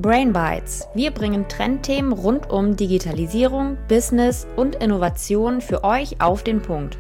Brain Bites. Wir bringen Trendthemen rund um Digitalisierung, Business und Innovation für euch auf den Punkt.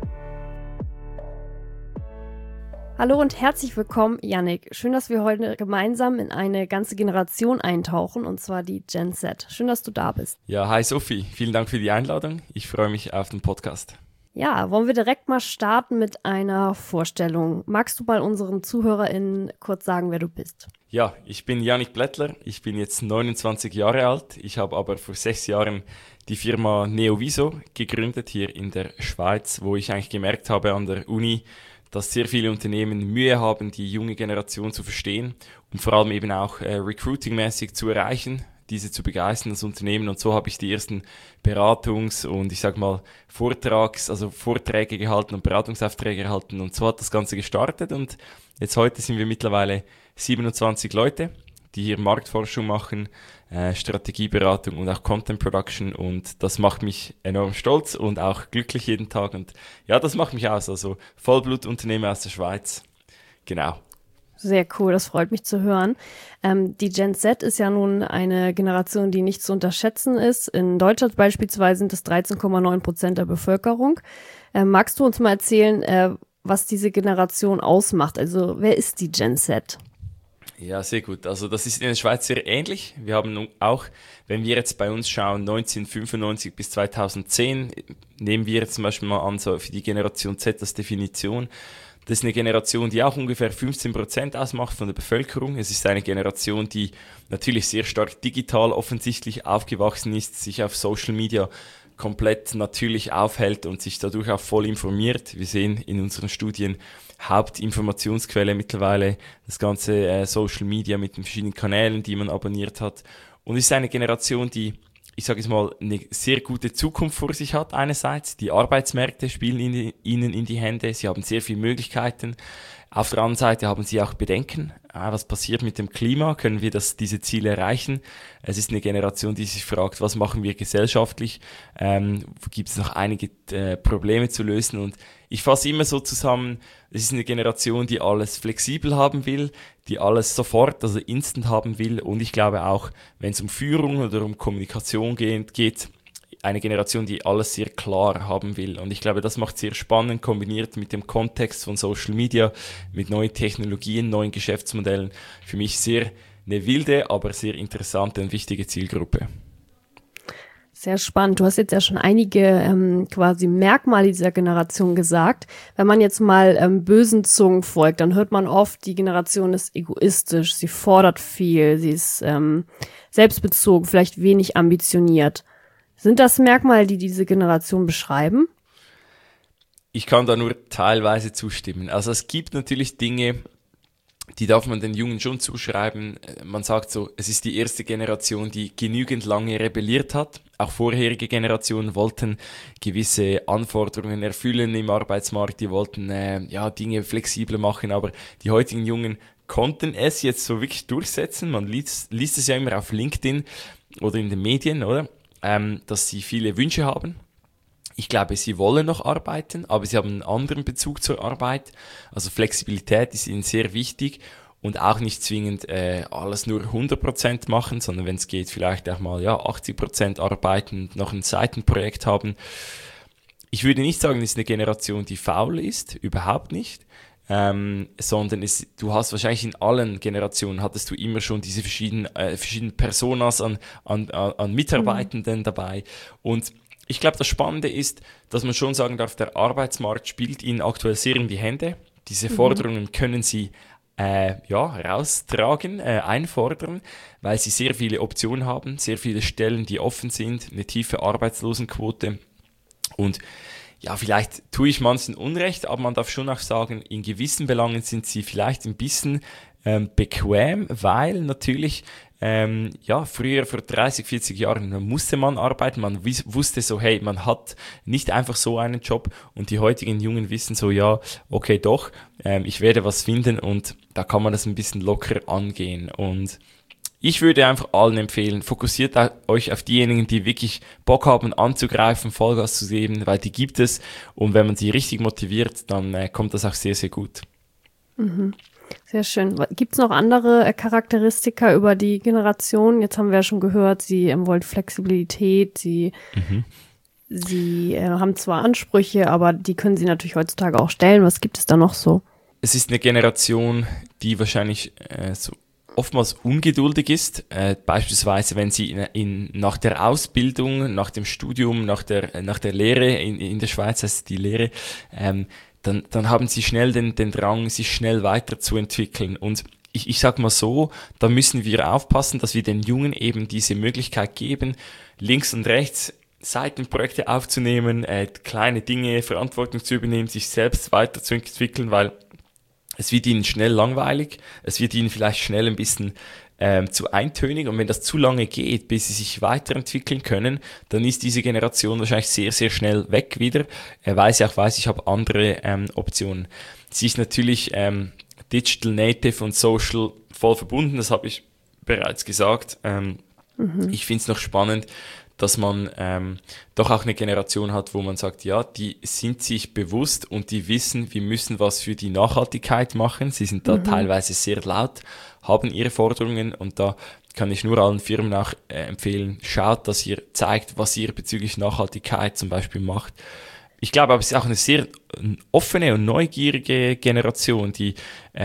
Hallo und herzlich willkommen, Yannick. Schön, dass wir heute gemeinsam in eine ganze Generation eintauchen, und zwar die Gen Z. Schön, dass du da bist. Ja, hi Sophie. Vielen Dank für die Einladung. Ich freue mich auf den Podcast. Ja, wollen wir direkt mal starten mit einer Vorstellung. Magst du mal unseren ZuhörerInnen kurz sagen, wer du bist? Ja, ich bin Yannick Blättler. Ich bin jetzt 29 Jahre alt. Ich habe aber vor 6 Jahren die Firma Neoviso gegründet hier in der Schweiz, wo ich eigentlich gemerkt habe an der Uni, dass sehr viele Unternehmen Mühe haben, die junge Generation zu verstehen und vor allem eben auch recruitingmäßig zu erreichen, diese zu begeistern, das Unternehmen. Und so habe ich die ersten Beratungs- und ich sag mal Vorträge gehalten und Beratungsaufträge erhalten. Und so hat das Ganze gestartet. Und jetzt heute sind wir mittlerweile 27 Leute, die hier Marktforschung machen, Strategieberatung und auch Content Production. Und das macht mich enorm stolz und auch glücklich jeden Tag. Und ja, das macht mich aus. Also Vollblutunternehmer aus der Schweiz. Genau. Sehr cool, das freut mich zu hören. Die Gen Z ist ja nun eine Generation, die nicht zu unterschätzen ist. In Deutschland beispielsweise sind es 13,9% der Bevölkerung. Magst du uns mal erzählen, was diese Generation ausmacht? Also wer ist die Gen Z? Ja, sehr gut. Also das ist in der Schweiz sehr ähnlich. Wir haben auch, wenn wir jetzt bei uns schauen, 1995 bis 2010, nehmen wir jetzt zum Beispiel mal an, so für die Generation Z als Definition. Das ist eine Generation, die auch ungefähr 15% ausmacht von der Bevölkerung. Es ist eine Generation, die natürlich sehr stark digital offensichtlich aufgewachsen ist, sich auf Social Media komplett natürlich aufhält und sich dadurch auch voll informiert. Wir sehen in unseren Studien Hauptinformationsquelle mittlerweile das ganze Social Media mit den verschiedenen Kanälen, die man abonniert hat. Und es ist eine Generation, die, ich sage es mal, eine sehr gute Zukunft vor sich hat einerseits. Die Arbeitsmärkte spielen ihnen in die Hände, sie haben sehr viele Möglichkeiten. Auf der anderen Seite haben sie auch Bedenken. Was passiert mit dem Klima? Können wir diese Ziele erreichen? Es ist eine Generation, die sich fragt, was machen wir gesellschaftlich? Gibt es noch einige Probleme zu lösen? Und ich fasse immer so zusammen, es ist eine Generation, die alles flexibel haben will, die alles sofort, also instant haben will. Und ich glaube auch, wenn es um Führung oder um Kommunikation geht, eine Generation, die alles sehr klar haben will. Und ich glaube, das macht sehr spannend, kombiniert mit dem Kontext von Social Media, mit neuen Technologien, neuen Geschäftsmodellen. Für mich sehr eine wilde, aber sehr interessante und wichtige Zielgruppe. Sehr spannend. Du hast jetzt ja schon einige quasi Merkmale dieser Generation gesagt. Wenn man jetzt mal bösen Zungen folgt, dann hört man oft, die Generation ist egoistisch, sie fordert viel, sie ist selbstbezogen, vielleicht wenig ambitioniert. Sind das Merkmale, die diese Generation beschreiben? Ich kann da nur teilweise zustimmen. Also es gibt natürlich Dinge, die darf man den Jungen schon zuschreiben. Man sagt so, es ist die erste Generation, die genügend lange rebelliert hat. Auch vorherige Generationen wollten gewisse Anforderungen erfüllen im Arbeitsmarkt. Die wollten Dinge flexibler machen, aber die heutigen Jungen konnten es jetzt so wirklich durchsetzen. Man liest es ja immer auf LinkedIn oder in den Medien, oder? Dass sie viele Wünsche haben. Ich glaube, sie wollen noch arbeiten, aber sie haben einen anderen Bezug zur Arbeit. Also Flexibilität ist ihnen sehr wichtig und auch nicht zwingend alles nur 100% machen, sondern wenn es geht, vielleicht auch mal 80% arbeiten und noch ein Seitenprojekt haben. Ich würde nicht sagen, es ist eine Generation, die faul ist, überhaupt nicht. Sondern du hast wahrscheinlich in allen Generationen hattest du immer schon diese verschiedenen Personas an Mitarbeitenden dabei. Und ich glaube, das Spannende ist, dass man schon sagen darf, der Arbeitsmarkt spielt ihnen aktuell sehr in die Hände. Diese Forderungen können sie raustragen, einfordern, weil sie sehr viele Optionen haben, sehr viele Stellen, die offen sind, eine tiefe Arbeitslosenquote. Und ja, vielleicht tue ich manchen Unrecht, aber man darf schon auch sagen, in gewissen Belangen sind sie vielleicht ein bisschen bequem, weil natürlich früher vor 30, 40 Jahren musste man arbeiten, man wusste so, hey, man hat nicht einfach so einen Job und die heutigen Jungen wissen so, ja, okay, doch, ich werde was finden und da kann man das ein bisschen locker angehen. Und ich würde einfach allen empfehlen, fokussiert euch auf diejenigen, die wirklich Bock haben anzugreifen, Vollgas zu geben, weil die gibt es und wenn man sie richtig motiviert, dann kommt das auch sehr, sehr gut. Mhm. Sehr schön. Gibt es noch andere Charakteristika über die Generation? Jetzt haben wir ja schon gehört, sie wollen Flexibilität, sie haben zwar Ansprüche, aber die können sie natürlich heutzutage auch stellen. Was gibt es da noch so? Es ist eine Generation, die wahrscheinlich so oftmals ungeduldig ist. Beispielsweise, wenn sie nach der Ausbildung, nach dem Studium, nach der Lehre, in der Schweiz heißt die Lehre, dann haben sie schnell den Drang, sich schnell weiterzuentwickeln. Und ich sag mal so, da müssen wir aufpassen, dass wir den Jungen eben diese Möglichkeit geben, links und rechts Seitenprojekte aufzunehmen, kleine Dinge, Verantwortung zu übernehmen, sich selbst weiterzuentwickeln, weil es wird ihnen schnell langweilig, es wird ihnen vielleicht schnell ein bisschen zu eintönig, und wenn das zu lange geht, bis sie sich weiterentwickeln können, dann ist diese Generation wahrscheinlich sehr, sehr schnell weg wieder, weil sie auch weiß, ich habe andere Optionen. Sie ist natürlich Digital Native und Social voll verbunden, das habe ich bereits gesagt. Ich finde es noch spannend, dass man doch auch eine Generation hat, wo man sagt, ja, die sind sich bewusst und die wissen, wir müssen was für die Nachhaltigkeit machen. Sie sind da teilweise sehr laut, haben ihre Forderungen, und da kann ich nur allen Firmen auch empfehlen, schaut, dass ihr zeigt, was ihr bezüglich Nachhaltigkeit zum Beispiel macht. Ich glaube aber, es ist auch eine sehr offene und neugierige Generation, die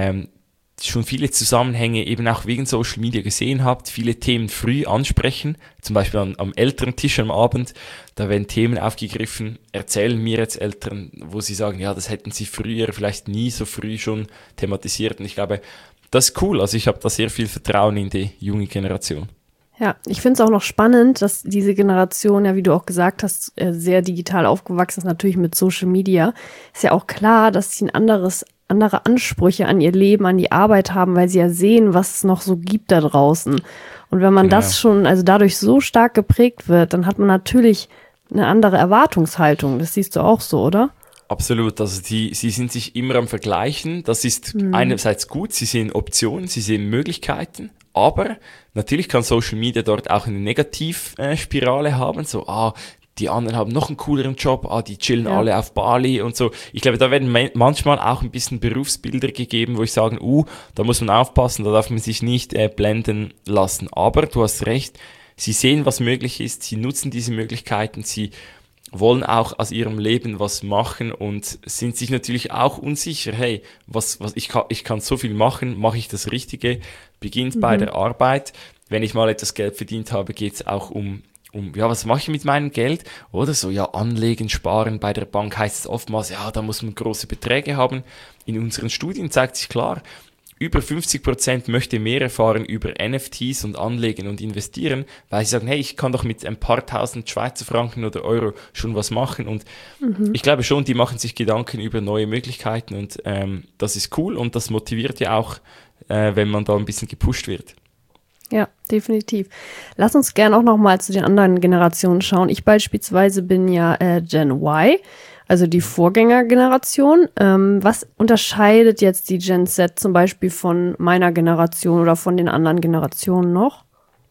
schon viele Zusammenhänge eben auch wegen Social Media gesehen habt, viele Themen früh ansprechen, zum Beispiel am Elterntisch am Abend, da werden Themen aufgegriffen, erzählen mir jetzt Eltern, wo sie sagen, ja, das hätten sie früher vielleicht nie so früh schon thematisiert, und ich glaube, das ist cool, also ich habe da sehr viel Vertrauen in die junge Generation. Ja, ich finde es auch noch spannend, dass diese Generation, ja, wie du auch gesagt hast, sehr digital aufgewachsen ist, natürlich mit Social Media. Ist ja auch klar, dass sie andere Ansprüche an ihr Leben, an die Arbeit haben, weil sie ja sehen, was es noch so gibt da draußen. Und wenn man das schon, also dadurch so stark geprägt wird, dann hat man natürlich eine andere Erwartungshaltung. Das siehst du auch so, oder? Absolut, also sie sind sich immer am Vergleichen. Das ist einerseits gut, sie sehen Optionen, sie sehen Möglichkeiten, aber natürlich kann Social Media dort auch eine Negativspirale haben, so, die anderen haben noch einen cooleren Job, die chillen alle auf Bali und so. Ich glaube, da werden manchmal auch ein bisschen Berufsbilder gegeben, wo ich sage, da muss man aufpassen, da darf man sich nicht blenden lassen. Aber du hast recht, sie sehen, was möglich ist, sie nutzen diese Möglichkeiten, sie wollen auch aus ihrem Leben was machen und sind sich natürlich auch unsicher, hey, ich kann so viel machen, mache ich das Richtige? Beginnt bei der Arbeit. Wenn ich mal etwas Geld verdient habe, geht es auch um was mache ich mit meinem Geld? Oder so, ja, anlegen, sparen. Bei der Bank heißt es oftmals, ja, da muss man große Beträge haben. In unseren Studien zeigt sich klar, über 50% möchte mehr erfahren über NFTs und Anlegen und investieren, weil sie sagen, hey, ich kann doch mit ein paar tausend Schweizer Franken oder Euro schon was machen. Und ich glaube schon, die machen sich Gedanken über neue Möglichkeiten, und das ist cool, und das motiviert ja auch, wenn man da ein bisschen gepusht wird. Ja, definitiv. Lass uns gerne auch noch mal zu den anderen Generationen schauen. Ich beispielsweise bin ja Gen Y, also die Vorgängergeneration. Was unterscheidet jetzt die Gen Z zum Beispiel von meiner Generation oder von den anderen Generationen noch?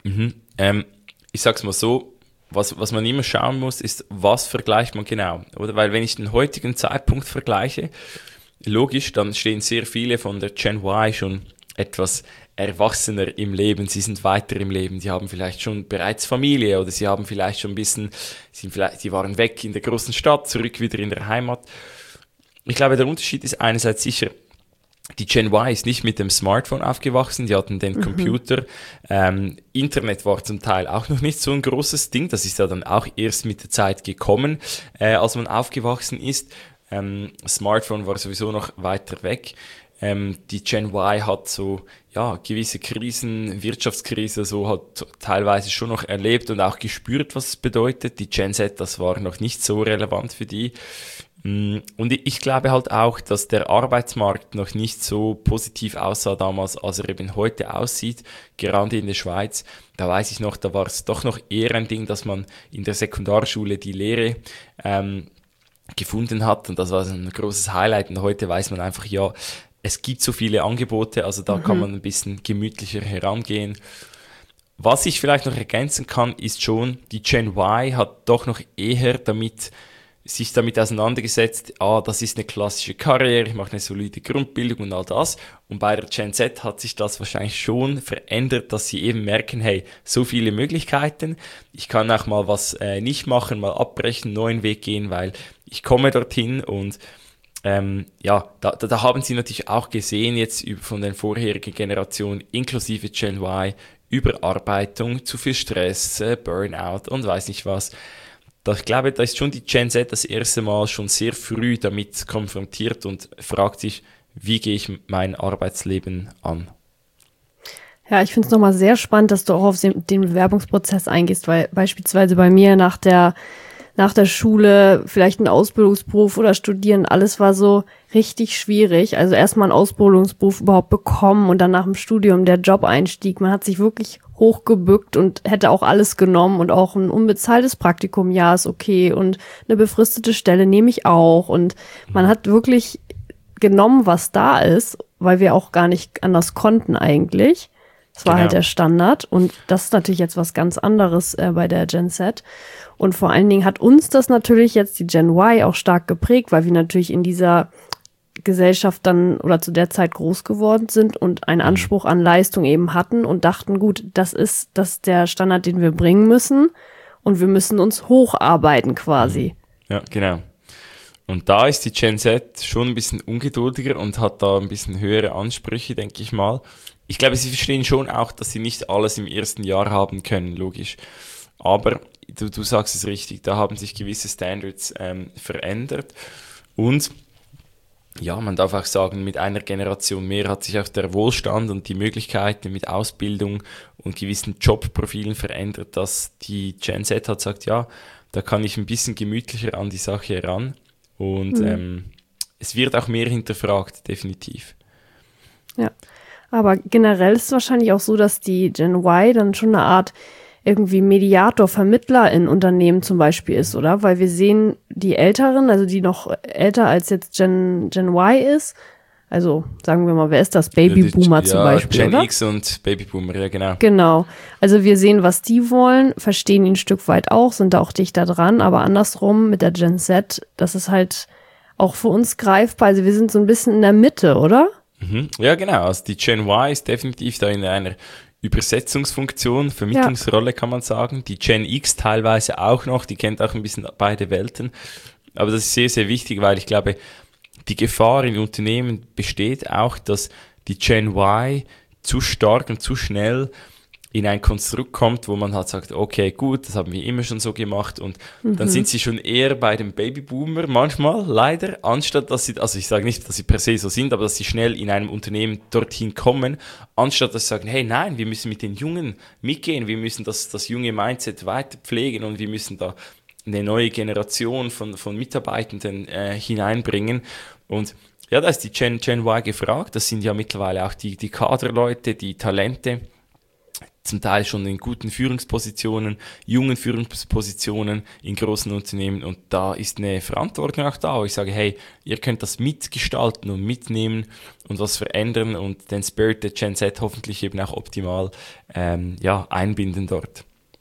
Ich sag's mal so, was man immer schauen muss, ist, was vergleicht man genau, oder? Weil wenn ich den heutigen Zeitpunkt vergleiche, logisch, dann stehen sehr viele von der Gen Y schon etwas erwachsener im Leben, sie sind weiter im Leben, die haben vielleicht schon bereits Familie, oder sie haben vielleicht schon ein bisschen, sie waren weg in der großen Stadt, zurück wieder in der Heimat. Ich glaube, der Unterschied ist einerseits sicher, die Gen Y ist nicht mit dem Smartphone aufgewachsen, die hatten den Computer, Internet war zum Teil auch noch nicht so ein großes Ding, das ist ja dann auch erst mit der Zeit gekommen, als man aufgewachsen ist. Smartphone war sowieso noch weiter weg. Die Gen Y hat so, ja, gewisse Krisen, Wirtschaftskrise, so hat teilweise schon noch erlebt und auch gespürt, was es bedeutet. Die Gen Z, das war noch nicht so relevant für die. Und ich glaube halt auch, dass der Arbeitsmarkt noch nicht so positiv aussah damals, als er eben heute aussieht, gerade in der Schweiz. Da weiß ich noch, da war es doch noch eher ein Ding, dass man in der Sekundarschule die Lehre gefunden hat, und das war ein großes Highlight, und heute weiß man einfach, ja, es gibt so viele Angebote, also da kann man ein bisschen gemütlicher herangehen. Was ich vielleicht noch ergänzen kann, ist schon, die Gen Y hat doch noch eher damit sich damit auseinandergesetzt, das ist eine klassische Karriere, ich mache eine solide Grundbildung und all das. Und bei der Gen Z hat sich das wahrscheinlich schon verändert, dass sie eben merken, hey, so viele Möglichkeiten, ich kann auch mal was nicht machen, mal abbrechen, neuen Weg gehen, weil ich komme dorthin und da haben sie natürlich auch gesehen jetzt von den vorherigen Generationen, inklusive Gen Y, Überarbeitung, zu viel Stress, Burnout und weiß nicht was. Ich glaube, da ist schon die Gen Z das erste Mal schon sehr früh damit konfrontiert und fragt sich, wie gehe ich mein Arbeitsleben an? Ja, ich finde es nochmal sehr spannend, dass du auch auf den Bewerbungsprozess eingehst, weil beispielsweise bei mir nach der Schule vielleicht ein Ausbildungsberuf oder studieren, alles war so richtig schwierig. Also erstmal einen Ausbildungsberuf überhaupt bekommen und dann nach dem Studium der Job-Einstieg. Man hat sich wirklich hochgebückt und hätte auch alles genommen und auch ein unbezahltes Praktikum, ja, ist okay, und eine befristete Stelle nehme ich auch, und man hat wirklich genommen, was da ist, weil wir auch gar nicht anders konnten eigentlich. Das war halt der Standard, und das ist natürlich jetzt was ganz anderes bei der Gen Z. Und vor allen Dingen hat uns das natürlich jetzt die Gen Y auch stark geprägt, weil wir natürlich in dieser Gesellschaft dann oder zu der Zeit groß geworden sind und einen Anspruch an Leistung eben hatten und dachten, gut, das ist der Standard, den wir bringen müssen, und wir müssen uns hocharbeiten quasi. Ja, genau. Und da ist die Gen Z schon ein bisschen ungeduldiger und hat da ein bisschen höhere Ansprüche, denke ich mal. Ich glaube, sie verstehen schon auch, dass sie nicht alles im ersten Jahr haben können, logisch. Aber du sagst es richtig, da haben sich gewisse Standards verändert. Und ja, man darf auch sagen, mit einer Generation mehr hat sich auch der Wohlstand und die Möglichkeiten mit Ausbildung und gewissen Jobprofilen verändert, dass die Gen Z hat gesagt, ja, da kann ich ein bisschen gemütlicher an die Sache heran. Und es wird auch mehr hinterfragt, definitiv. Ja, aber generell ist es wahrscheinlich auch so, dass die Gen Y dann schon eine Art irgendwie Mediator, Vermittler in Unternehmen zum Beispiel ist, oder? Weil wir sehen, die Älteren, also die noch älter als jetzt Gen Y ist, also sagen wir mal, wer ist das? Babyboomer zum Beispiel, Gen oder? X und Babyboomer, ja genau. Genau. Also wir sehen, was die wollen, verstehen ihn ein Stück weit auch, sind da auch dichter dran, aber andersrum mit der Gen Z, das ist halt auch für uns greifbar. Also wir sind so ein bisschen in der Mitte, oder? Ja, genau. Also die Gen Y ist definitiv da in einer Übersetzungsfunktion, Vermittlungsrolle kann man sagen. Die Gen X teilweise auch noch, die kennt auch ein bisschen beide Welten. Aber das ist sehr, sehr wichtig, weil ich glaube, die Gefahr in Unternehmen besteht auch, dass die Gen Y zu stark und zu schnell in ein Konstrukt kommt, wo man halt sagt, okay, gut, das haben wir immer schon so gemacht, und dann sind sie schon eher bei dem Babyboomer manchmal, leider, anstatt dass sie, also ich sage nicht, dass sie per se so sind, aber dass sie schnell in einem Unternehmen dorthin kommen, anstatt dass sie sagen, hey, nein, wir müssen mit den Jungen mitgehen, wir müssen das junge Mindset weiter pflegen und wir müssen da eine neue Generation von Mitarbeitenden hineinbringen. Und ja, da ist die Gen Y gefragt, das sind ja mittlerweile auch die Kaderleute, die Talente, zum Teil schon in guten Führungspositionen, jungen Führungspositionen in großen Unternehmen, und da ist eine Verantwortung auch da, wo ich sage, hey, ihr könnt das mitgestalten und mitnehmen und was verändern und den Spirit der Gen Z hoffentlich eben auch optimal einbinden dort.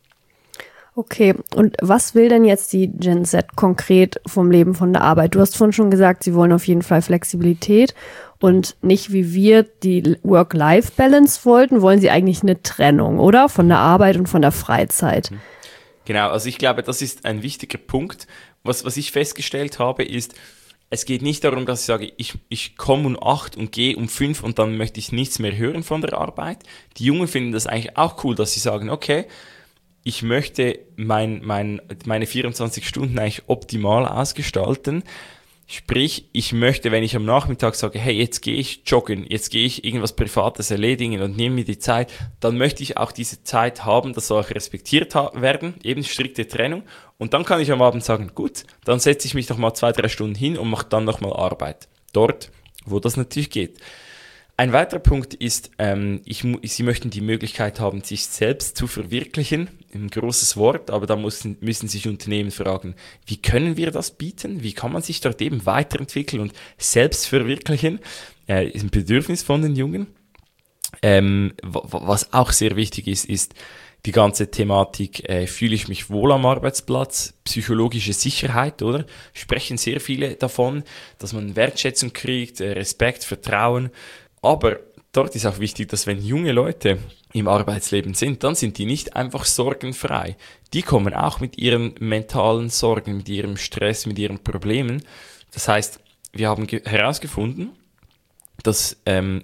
Okay, und was will denn jetzt die Gen Z konkret vom Leben, von der Arbeit? Du hast vorhin schon gesagt, sie wollen auf jeden Fall Flexibilität und nicht, wie wir die Work-Life-Balance wollten, wollen sie eigentlich eine Trennung, oder? Von der Arbeit und von der Freizeit. Genau, also ich glaube, das ist ein wichtiger Punkt. Was ich festgestellt habe, ist, es geht nicht darum, dass ich sage, ich komme um 8 und gehe um 5 und dann möchte ich nichts mehr hören von der Arbeit. Die Jungen finden das eigentlich auch cool, dass sie sagen, okay, ich möchte meine 24 Stunden eigentlich optimal ausgestalten. Sprich, ich möchte, wenn ich am Nachmittag sage, hey, jetzt gehe ich joggen, jetzt gehe ich irgendwas Privates erledigen und nehme mir die Zeit, dann möchte ich auch diese Zeit haben, das soll auch respektiert werden, eben strikte Trennung. Und dann kann ich am Abend sagen, gut, dann setze ich mich noch mal 2-3 Stunden hin und mache dann noch mal Arbeit. Dort, wo das natürlich geht. Ein weiterer Punkt ist, sie möchten die Möglichkeit haben, sich selbst zu verwirklichen. Ein großes Wort, aber da müssen sich Unternehmen fragen, wie können wir das bieten? Wie kann man sich dort eben weiterentwickeln und selbst verwirklichen? Ist ein Bedürfnis von den Jungen. Was auch sehr wichtig ist die ganze Thematik, fühle ich mich wohl am Arbeitsplatz, psychologische Sicherheit, oder? Sprechen sehr viele davon, dass man Wertschätzung kriegt, Respekt, Vertrauen. Aber dort ist auch wichtig, dass wenn junge Leute im Arbeitsleben sind, dann sind die nicht einfach sorgenfrei. Die kommen auch mit ihren mentalen Sorgen, mit ihrem Stress, mit ihren Problemen. Das heißt, wir haben herausgefunden, dass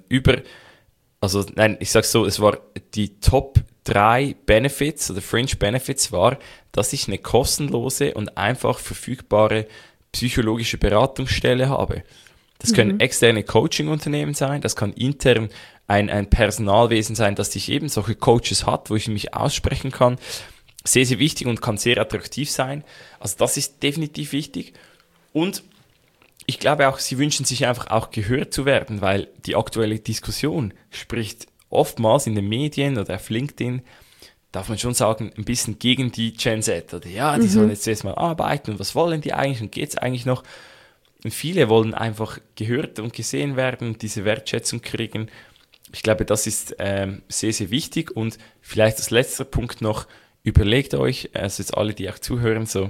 ich sag's so, es war die Top 3 Benefits oder Fringe Benefits war, dass ich eine kostenlose und einfach verfügbare psychologische Beratungsstelle habe. Das können externe Coaching-Unternehmen sein, das kann intern ein Personalwesen sein, das sich eben solche Coaches hat, wo ich mich aussprechen kann. Sehr, sehr wichtig und kann sehr attraktiv sein. Also das ist definitiv wichtig. Und ich glaube auch, sie wünschen sich einfach auch gehört zu werden, weil die aktuelle Diskussion spricht oftmals in den Medien oder auf LinkedIn, darf man schon sagen, ein bisschen gegen die Gen Z. Oder ja, die sollen jetzt erstmal arbeiten und was wollen die eigentlich und geht's eigentlich noch? Und viele wollen einfach gehört und gesehen werden und diese Wertschätzung kriegen. Ich glaube, das ist sehr, sehr wichtig. Und vielleicht als letzter Punkt noch, überlegt euch, also jetzt alle, die auch zuhören, so,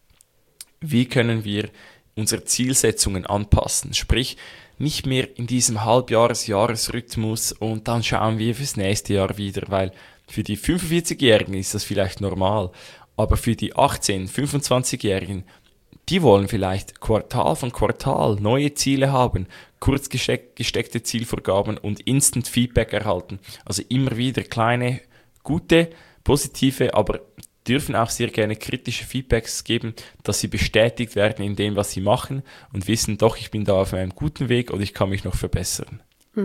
wie können wir unsere Zielsetzungen anpassen? Sprich, nicht mehr in diesem Halbjahres-Jahresrhythmus und dann schauen wir fürs nächste Jahr wieder, weil für die 45-Jährigen ist das vielleicht normal, aber für die 18-, 25-Jährigen, die wollen vielleicht Quartal von Quartal neue Ziele haben, kurz gesteckte Zielvorgaben und Instant Feedback erhalten. Also immer wieder kleine, gute, positive, aber dürfen auch sehr gerne kritische Feedbacks geben, dass sie bestätigt werden in dem, was sie machen und wissen, doch, ich bin da auf einem guten Weg oder ich kann mich noch verbessern.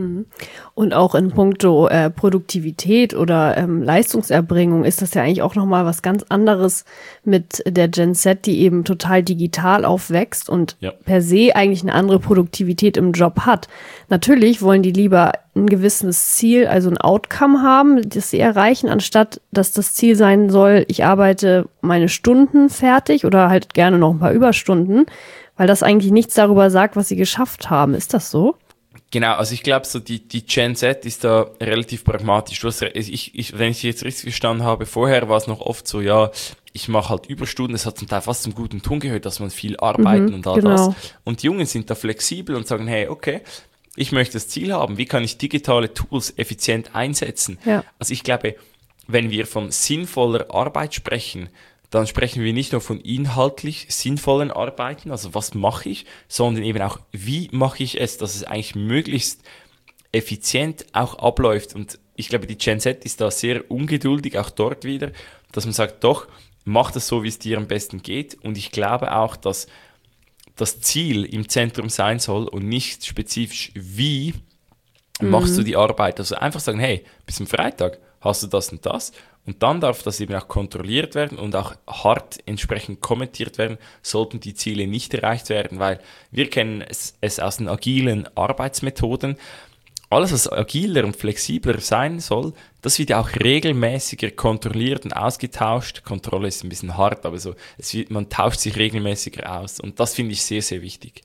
Und auch in puncto Produktivität oder Leistungserbringung ist das ja eigentlich auch nochmal was ganz anderes mit der Gen Z, die eben total digital aufwächst und per se eigentlich eine andere Produktivität im Job hat. Natürlich wollen die lieber ein gewisses Ziel, also ein Outcome haben, das sie erreichen, anstatt dass das Ziel sein soll, ich arbeite meine Stunden fertig oder halt gerne noch ein paar Überstunden, weil das eigentlich nichts darüber sagt, was sie geschafft haben. Ist das so? Genau, also ich glaube, so die Gen Z ist da relativ pragmatisch. Wenn ich jetzt richtig verstanden habe, vorher war es noch oft so, ja, ich mache halt Überstunden, es hat zum Teil fast zum guten Ton gehört, dass man viel arbeiten und all das. Und die Jungen sind da flexibel und sagen, hey, okay, ich möchte das Ziel haben, wie kann ich digitale Tools effizient einsetzen? Ja. Also ich glaube, wenn wir von sinnvoller Arbeit sprechen, dann sprechen wir nicht nur von inhaltlich sinnvollen Arbeiten, also was mache ich, sondern eben auch, wie mache ich es, dass es eigentlich möglichst effizient auch abläuft. Und ich glaube, die Gen Z ist da sehr ungeduldig, auch dort wieder, dass man sagt, doch, mach das so, wie es dir am besten geht. Und ich glaube auch, dass das Ziel im Zentrum sein soll und nicht spezifisch, wie machst du die Arbeit. Also einfach sagen, hey, bis am Freitag hast du das und das. Und dann darf das eben auch kontrolliert werden und auch hart entsprechend kommentiert werden, sollten die Ziele nicht erreicht werden, weil wir kennen es aus den agilen Arbeitsmethoden. Alles, was agiler und flexibler sein soll, das wird auch regelmäßiger kontrolliert und ausgetauscht. Kontrolle ist ein bisschen hart, aber so, man tauscht sich regelmäßiger aus. Und das finde ich sehr, sehr wichtig.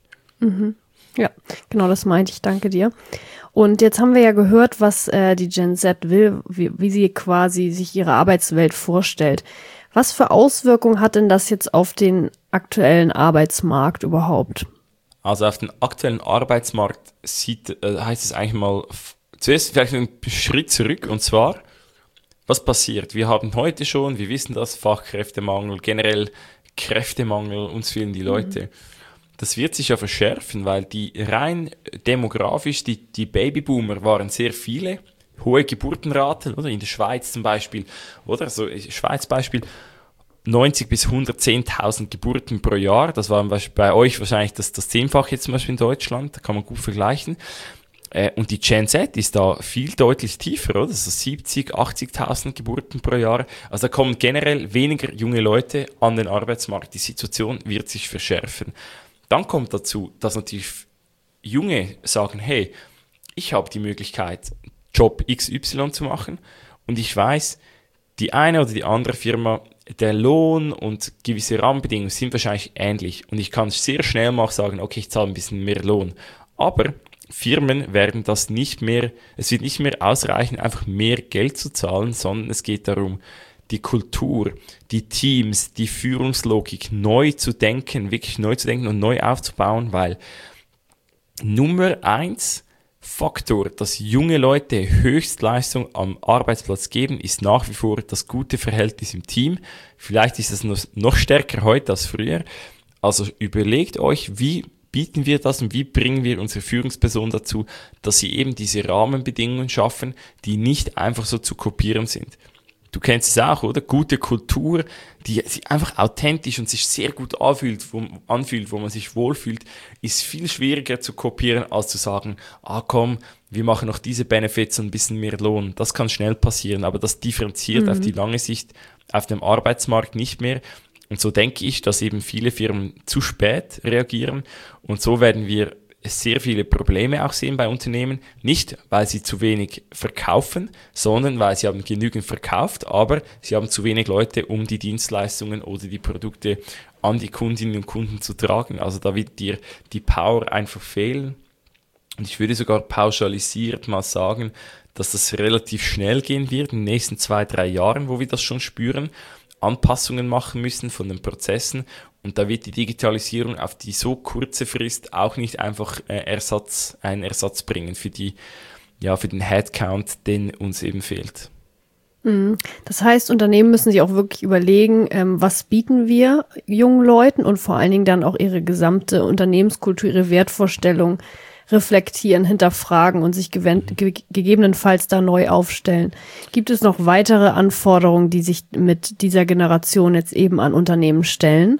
Ja, genau, das meinte ich. Danke dir. Und jetzt haben wir ja gehört, was die Gen Z will, wie sie quasi sich ihre Arbeitswelt vorstellt. Was für Auswirkungen hat denn das jetzt auf den aktuellen Arbeitsmarkt überhaupt? Also auf den aktuellen Arbeitsmarkt heißt es eigentlich mal, zuerst vielleicht einen Schritt zurück, und zwar, was passiert? Wir haben heute schon, wir wissen das, Fachkräftemangel, generell Kräftemangel, uns fehlen die Leute. Das wird sich ja verschärfen, weil die rein demografisch, die Babyboomer waren sehr viele, hohe Geburtenraten, oder? In der Schweiz zum Beispiel, oder? So, Schweiz Beispiel, 90 bis 110.000 Geburten pro Jahr. Das war bei euch wahrscheinlich das 10-fache jetzt zum Beispiel in Deutschland, da kann man gut vergleichen. Und die Gen Z ist da viel deutlich tiefer, oder? Also 70, 80.000 Geburten pro Jahr. Also da kommen generell weniger junge Leute an den Arbeitsmarkt. Die Situation wird sich verschärfen. Dann kommt dazu, dass natürlich Junge sagen, hey, ich habe die Möglichkeit, Job XY zu machen und ich weiß, die eine oder die andere Firma, der Lohn und gewisse Rahmenbedingungen sind wahrscheinlich ähnlich und ich kann sehr schnell mal sagen, okay, ich zahle ein bisschen mehr Lohn. Aber Firmen werden es wird nicht mehr ausreichen, einfach mehr Geld zu zahlen, sondern es geht darum, die Kultur, die Teams, die Führungslogik neu zu denken, wirklich neu zu denken und neu aufzubauen, weil Nummer 1 Faktor, dass junge Leute Höchstleistung am Arbeitsplatz geben, ist nach wie vor das gute Verhältnis im Team. Vielleicht ist es noch stärker heute als früher. Also überlegt euch, wie bieten wir das und wie bringen wir unsere Führungsperson dazu, dass sie eben diese Rahmenbedingungen schaffen, die nicht einfach so zu kopieren sind. Du kennst es auch, oder? Gute Kultur, die sich einfach authentisch und sich sehr gut anfühlt, wo man sich wohlfühlt, ist viel schwieriger zu kopieren, als zu sagen, komm, wir machen noch diese Benefits und ein bisschen mehr Lohn. Das kann schnell passieren, aber das differenziert auf die lange Sicht auf dem Arbeitsmarkt nicht mehr. Und so denke ich, dass eben viele Firmen zu spät reagieren und so werden wir sehr viele Probleme auch sehen bei Unternehmen, nicht weil sie zu wenig verkaufen, sondern weil sie haben genügend verkauft, aber sie haben zu wenig Leute, um die Dienstleistungen oder die Produkte an die Kundinnen und Kunden zu tragen. Also da wird dir die Power einfach fehlen. Und ich würde sogar pauschalisiert mal sagen, dass das relativ schnell gehen wird in den nächsten 2-3 Jahren, wo wir das schon spüren, Anpassungen machen müssen von den Prozessen. Und da wird die Digitalisierung auf die so kurze Frist auch nicht einfach einen Ersatz bringen für den Headcount, den uns eben fehlt. Das heißt, Unternehmen müssen sich auch wirklich überlegen, was bieten wir jungen Leuten und vor allen Dingen dann auch ihre gesamte Unternehmenskultur, ihre Wertvorstellung reflektieren, hinterfragen und sich gegebenenfalls da neu aufstellen. Gibt es noch weitere Anforderungen, die sich mit dieser Generation jetzt eben an Unternehmen stellen?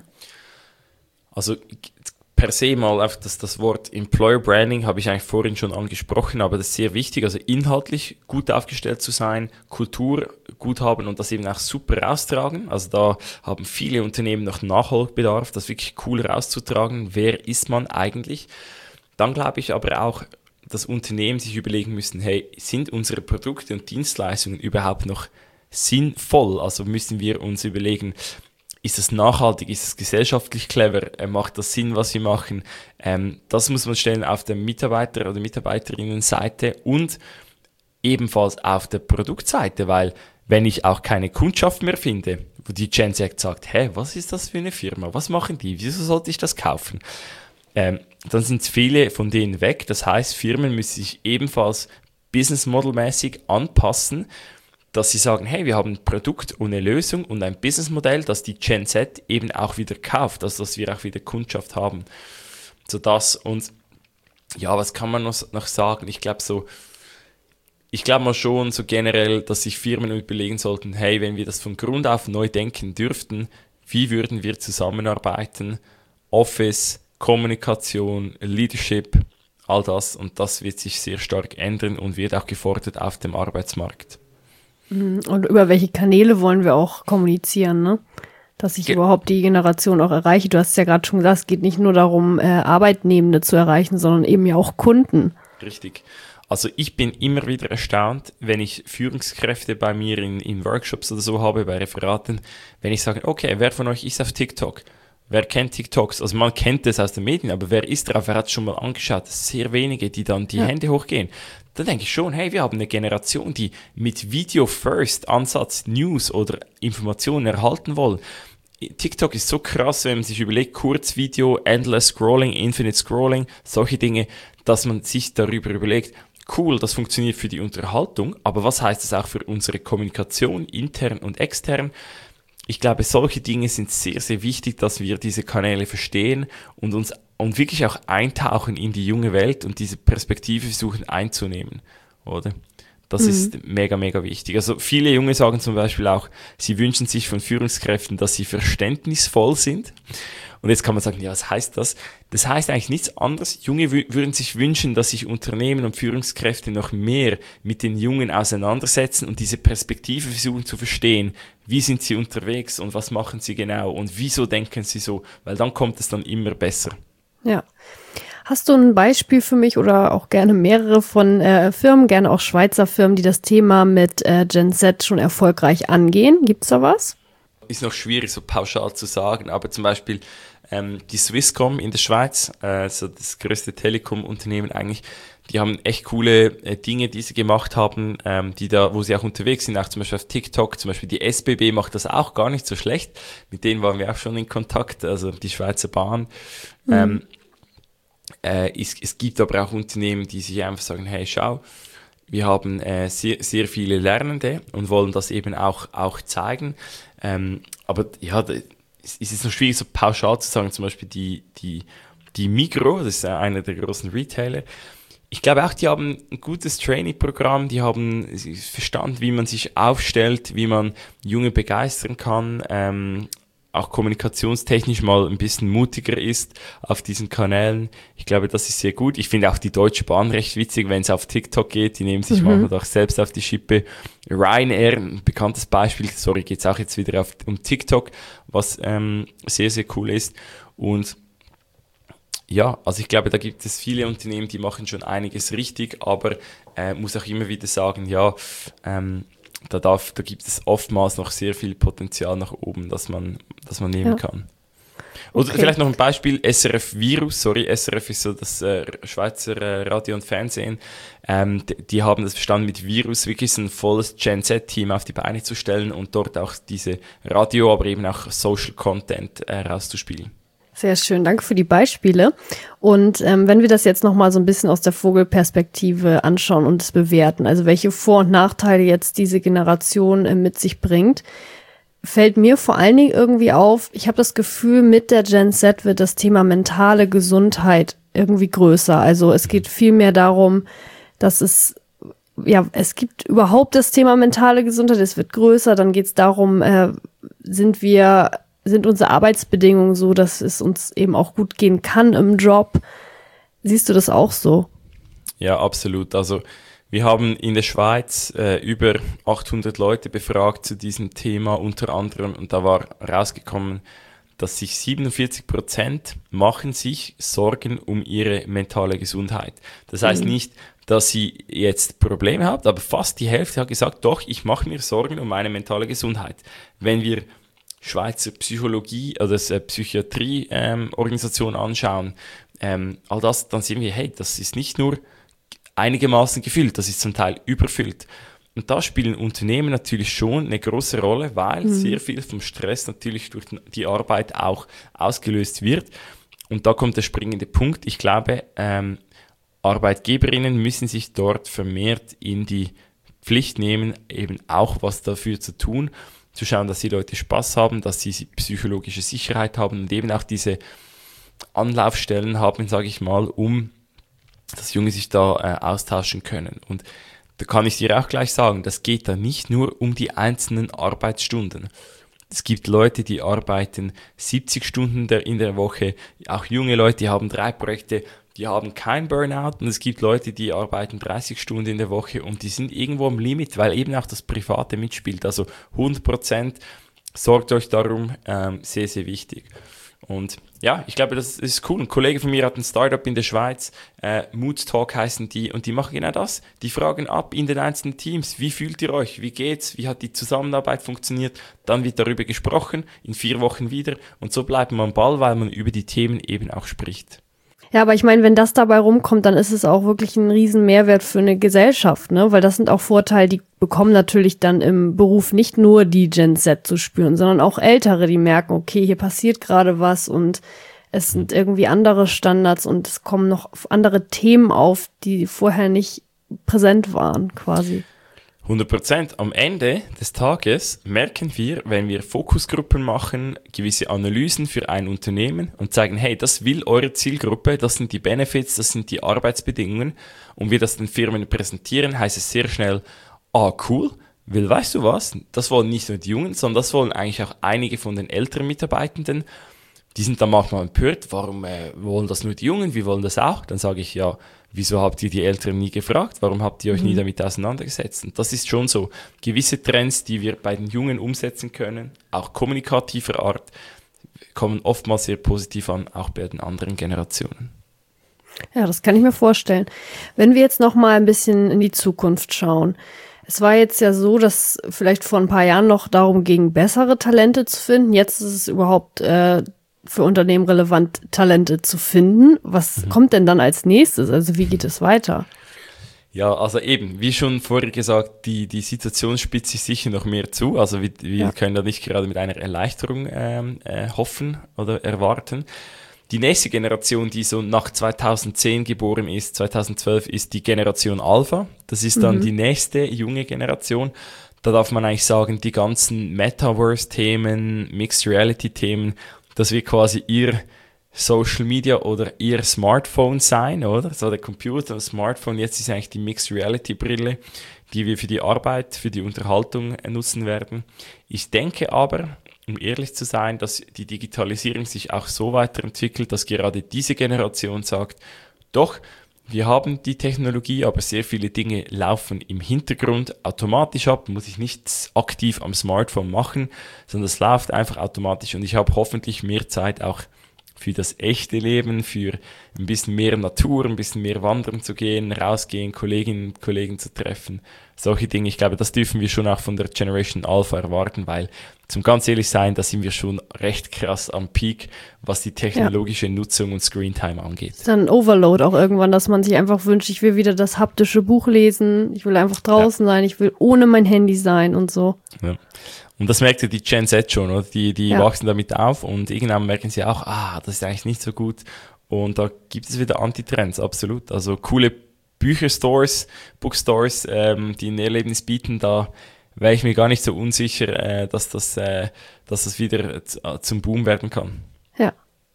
Also per se mal auf das Wort Employer Branding habe ich eigentlich vorhin schon angesprochen, aber das ist sehr wichtig, also inhaltlich gut aufgestellt zu sein, Kultur gut haben und das eben auch super raustragen. Also da haben viele Unternehmen noch Nachholbedarf, das wirklich cool rauszutragen. Wer ist man eigentlich? Dann glaube ich aber auch, dass Unternehmen sich überlegen müssen, hey, sind unsere Produkte und Dienstleistungen überhaupt noch sinnvoll? Also müssen wir uns überlegen, ist es nachhaltig, ist es gesellschaftlich clever, macht das Sinn, was wir machen? Das muss man stellen auf der Mitarbeiter- oder Mitarbeiterinnenseite und ebenfalls auf der Produktseite, weil wenn ich auch keine Kundschaft mehr finde, wo die Gen Z sagt, hey, was ist das für eine Firma, was machen die, wieso sollte ich das kaufen? Dann sind viele von denen weg, das heißt, Firmen müssen sich ebenfalls Business Model mäßig anpassen, dass sie sagen, hey, wir haben ein Produkt und eine Lösung und ein Businessmodell, das die Gen Z eben auch wieder kauft, also dass wir auch wieder Kundschaft haben. So das und ja, was kann man noch sagen? Ich glaube mal schon so generell, dass sich Firmen überlegen sollten, hey, wenn wir das von Grund auf neu denken dürften, wie würden wir zusammenarbeiten? Office, Kommunikation, Leadership, all das und das wird sich sehr stark ändern und wird auch gefordert auf dem Arbeitsmarkt. Und über welche Kanäle wollen wir auch kommunizieren, ne? Dass ich überhaupt die Generation auch erreiche. Du hast es ja gerade schon gesagt, es geht nicht nur darum, Arbeitnehmende zu erreichen, sondern eben ja auch Kunden. Richtig. Also ich bin immer wieder erstaunt, wenn ich Führungskräfte bei mir in Workshops oder so habe, bei Referaten, wenn ich sage, okay, wer von euch ist auf TikTok? Wer kennt TikToks? Also man kennt das aus den Medien, aber wer ist drauf? Wer hat es schon mal angeschaut? Sehr wenige, die dann die Hände hochgehen. Da denke ich schon, hey, wir haben eine Generation, die mit Video-First-Ansatz News oder Informationen erhalten wollen. TikTok ist so krass, wenn man sich überlegt, Kurzvideo, Endless Scrolling, Infinite Scrolling, solche Dinge, dass man sich darüber überlegt, cool, das funktioniert für die Unterhaltung, aber was heißt das auch für unsere Kommunikation, intern und extern? Ich glaube, solche Dinge sind sehr, sehr wichtig, dass wir diese Kanäle verstehen und wirklich auch eintauchen in die junge Welt und diese Perspektive versuchen einzunehmen, oder? Das ist mega, mega wichtig. Also viele Junge sagen zum Beispiel auch, sie wünschen sich von Führungskräften, dass sie verständnisvoll sind. Und jetzt kann man sagen, ja, was heißt das? Das heißt eigentlich nichts anderes. Junge würden sich wünschen, dass sich Unternehmen und Führungskräfte noch mehr mit den Jungen auseinandersetzen und diese Perspektive versuchen zu verstehen. Wie sind sie unterwegs und was machen sie genau und wieso denken sie so? Weil dann kommt es dann immer besser. Ja. Hast du ein Beispiel für mich oder auch gerne mehrere von Firmen, gerne auch Schweizer Firmen, die das Thema mit Gen Z schon erfolgreich angehen? Gibt's da was? Ist noch schwierig so pauschal zu sagen, aber zum Beispiel die Swisscom in der Schweiz, so das größte Telekom-Unternehmen eigentlich. Die haben echt coole Dinge, die sie gemacht haben, wo sie auch unterwegs sind, auch zum Beispiel auf TikTok. Zum Beispiel die SBB macht das auch gar nicht so schlecht. Mit denen waren wir auch schon in Kontakt, also die Schweizer Bahn. Es gibt aber auch Unternehmen, die sich einfach sagen, hey, schau, wir haben sehr, sehr viele Lernende und wollen das eben auch zeigen. Aber ja, es ist noch schwierig, so pauschal zu sagen, zum Beispiel die Migros, das ist einer der großen Retailer. Ich glaube auch, die haben ein gutes Trainee-Programm, die haben verstanden, wie man sich aufstellt, wie man Junge begeistern kann, auch kommunikationstechnisch mal ein bisschen mutiger ist auf diesen Kanälen. Ich glaube, das ist sehr gut. Ich finde auch die Deutsche Bahn recht witzig, wenn es auf TikTok geht. Die nehmen sich manchmal doch selbst auf die Schippe. Ryanair, ein bekanntes Beispiel, geht es auch jetzt wieder um TikTok, was sehr, sehr cool ist. Und ja, also ich glaube, da gibt es viele Unternehmen, die machen schon einiges richtig, aber muss auch immer wieder sagen, ja, da gibt es oftmals noch sehr viel Potenzial nach oben, das man nehmen kann. Oder vielleicht noch ein Beispiel, SRF Virus, SRF ist so das Schweizer Radio und Fernsehen, die haben das verstanden, mit Virus wirklich so ein volles Gen-Z-Team auf die Beine zu stellen und dort auch diese Radio, aber eben auch Social Content rauszuspielen. Sehr schön, danke für die Beispiele. Und wenn wir das jetzt nochmal so ein bisschen aus der Vogelperspektive anschauen und es bewerten, also welche Vor- und Nachteile jetzt diese Generation mit sich bringt, fällt mir vor allen Dingen irgendwie auf, ich habe das Gefühl, mit der Gen Z wird das Thema mentale Gesundheit irgendwie größer. Also es geht viel mehr darum, dass es gibt überhaupt das Thema mentale Gesundheit, es wird größer, dann geht es darum, sind unsere Arbeitsbedingungen so, dass es uns eben auch gut gehen kann im Job. Siehst du das auch so? Ja, absolut. Also wir haben in der Schweiz über 800 Leute befragt zu diesem Thema unter anderem und da war rausgekommen, dass sich 47% machen sich Sorgen um ihre mentale Gesundheit. Das heißt nicht, dass sie jetzt Probleme haben, aber fast die Hälfte hat gesagt, doch, ich mache mir Sorgen um meine mentale Gesundheit. Wenn wir Schweizer Psychologie oder Psychiatrie-Organisation anschauen, all das, dann sehen wir, hey, das ist nicht nur einigermaßen gefüllt, das ist zum Teil überfüllt. Und da spielen Unternehmen natürlich schon eine große Rolle, weil sehr viel vom Stress natürlich durch die Arbeit auch ausgelöst wird. Und da kommt der springende Punkt. Ich glaube, Arbeitgeberinnen müssen sich dort vermehrt in die Pflicht nehmen, eben auch was dafür zu tun, zu schauen, dass die Leute Spaß haben, dass sie psychologische Sicherheit haben und eben auch diese Anlaufstellen haben, sage ich mal, dass Junge sich da austauschen können. Und da kann ich dir auch gleich sagen, das geht da nicht nur um die einzelnen Arbeitsstunden. Es gibt Leute, die arbeiten 70 Stunden in der Woche, auch junge Leute, die haben 3 Projekte, die haben kein Burnout und es gibt Leute, die arbeiten 30 Stunden in der Woche und die sind irgendwo am Limit, weil eben auch das Private mitspielt. Also 100%, sorgt euch darum, sehr, sehr wichtig. Und ja, ich glaube, das ist cool. Ein Kollege von mir hat ein Startup in der Schweiz, Mood Talk heißen die, und die machen genau das. Die fragen ab in den einzelnen Teams, wie fühlt ihr euch, wie geht's, wie hat die Zusammenarbeit funktioniert, dann wird darüber gesprochen, in 4 Wochen wieder und so bleibt man am Ball, weil man über die Themen eben auch spricht. Ja, aber ich meine, wenn das dabei rumkommt, dann ist es auch wirklich ein riesen Mehrwert für eine Gesellschaft, ne? Weil das sind auch Vorteile, die bekommen natürlich dann im Beruf nicht nur die Gen Z zu spüren, sondern auch Ältere, die merken, okay, hier passiert gerade was und es sind irgendwie andere Standards und es kommen noch andere Themen auf, die vorher nicht präsent waren, quasi. 100%. Am Ende des Tages merken wir, wenn wir Fokusgruppen machen, gewisse Analysen für ein Unternehmen und zeigen, hey, das will eure Zielgruppe, das sind die Benefits, das sind die Arbeitsbedingungen und wir das den Firmen präsentieren, heißt es sehr schnell, cool, weil weißt du was, das wollen nicht nur die Jungen, sondern das wollen eigentlich auch einige von den älteren Mitarbeitenden. Die sind dann manchmal empört, warum wollen das nur die Jungen, wir wollen das auch. Dann sage ich, ja, wieso habt ihr die Älteren nie gefragt? Warum habt ihr euch nie damit auseinandergesetzt? Und das ist schon so. Gewisse Trends, die wir bei den Jungen umsetzen können, auch kommunikativer Art, kommen oftmals sehr positiv an, auch bei den anderen Generationen. Ja, das kann ich mir vorstellen. Wenn wir jetzt noch mal ein bisschen in die Zukunft schauen. Es war jetzt ja so, dass vielleicht vor ein paar Jahren noch darum ging, bessere Talente zu finden. Jetzt ist es überhaupt für Unternehmen relevant, Talente zu finden. Was kommt denn dann als nächstes? Also wie geht es weiter? Ja, also eben, wie schon vorher gesagt, die Situation spitzt sich sicher noch mehr zu. Also wir können da nicht gerade mit einer Erleichterung hoffen oder erwarten. Die nächste Generation, die so nach 2010 geboren ist, 2012, ist die Generation Alpha. Das ist dann die nächste junge Generation. Da darf man eigentlich sagen, die ganzen Metaverse-Themen, Mixed-Reality-Themen, das wird quasi ihr Social Media oder ihr Smartphone sein, oder? So der Computer, das Smartphone, jetzt ist eigentlich die Mixed-Reality-Brille, die wir für die Arbeit, für die Unterhaltung nutzen werden. Ich denke aber, um ehrlich zu sein, dass die Digitalisierung sich auch so weiterentwickelt, dass gerade diese Generation sagt, doch, wir haben die Technologie, aber sehr viele Dinge laufen im Hintergrund automatisch ab, muss ich nichts aktiv am Smartphone machen, sondern es läuft einfach automatisch und ich habe hoffentlich mehr Zeit auch für das echte Leben, für ein bisschen mehr Natur, ein bisschen mehr wandern zu gehen, rausgehen, Kolleginnen und Kollegen zu treffen. Solche Dinge, ich glaube, das dürfen wir schon auch von der Generation Alpha erwarten, weil zum ganz ehrlich sein, da sind wir schon recht krass am Peak, was die technologische Nutzung und Screentime angeht. Dann ein Overload auch irgendwann, dass man sich einfach wünscht, ich will wieder das haptische Buch lesen, ich will einfach draußen sein, ich will ohne mein Handy sein und so. Ja. Und das merkt ja die Gen Z schon, oder? Die wachsen damit auf und irgendwann merken sie auch, das ist eigentlich nicht so gut. Und da gibt es wieder Antitrends, absolut. Also coole Bücherstores, Bookstores, die ein Erlebnis bieten, da wäre ich mir gar nicht so unsicher, dass das wieder zum Boom werden kann. Ja,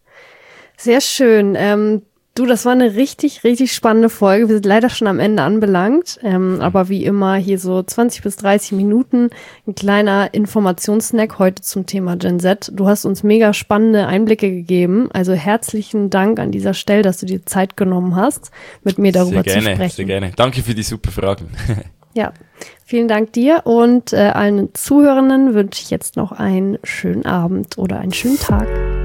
sehr schön. Du, das war eine richtig, richtig spannende Folge. Wir sind leider schon am Ende anbelangt, aber wie immer hier so 20 bis 30 Minuten, ein kleiner Informationssnack heute zum Thema Gen Z. Du hast uns mega spannende Einblicke gegeben, also herzlichen Dank an dieser Stelle, dass du dir Zeit genommen hast, mit mir darüber zu sprechen. Sehr gerne. Danke für die super Fragen. Ja, vielen Dank dir und allen Zuhörenden wünsche ich jetzt noch einen schönen Abend oder einen schönen Tag.